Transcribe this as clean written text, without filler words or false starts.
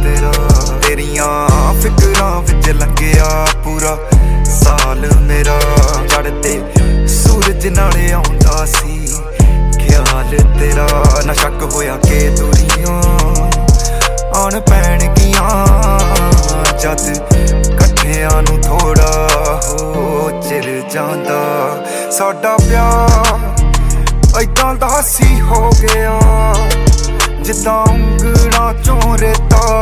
तेरा। तेरियां फिकरां विच लंघिया पूरा साल मेरा। चढ़ते सूरज नाले आउंदा सी ख्याल तेरा। ना शक होया के दूरियां आन पैणगियां जद कट्ठियां नूं थोड़ा हो चिर जांदा। साडा प्यार ऐदां दा सी हो गया जिद्दां उंगलां चों रेता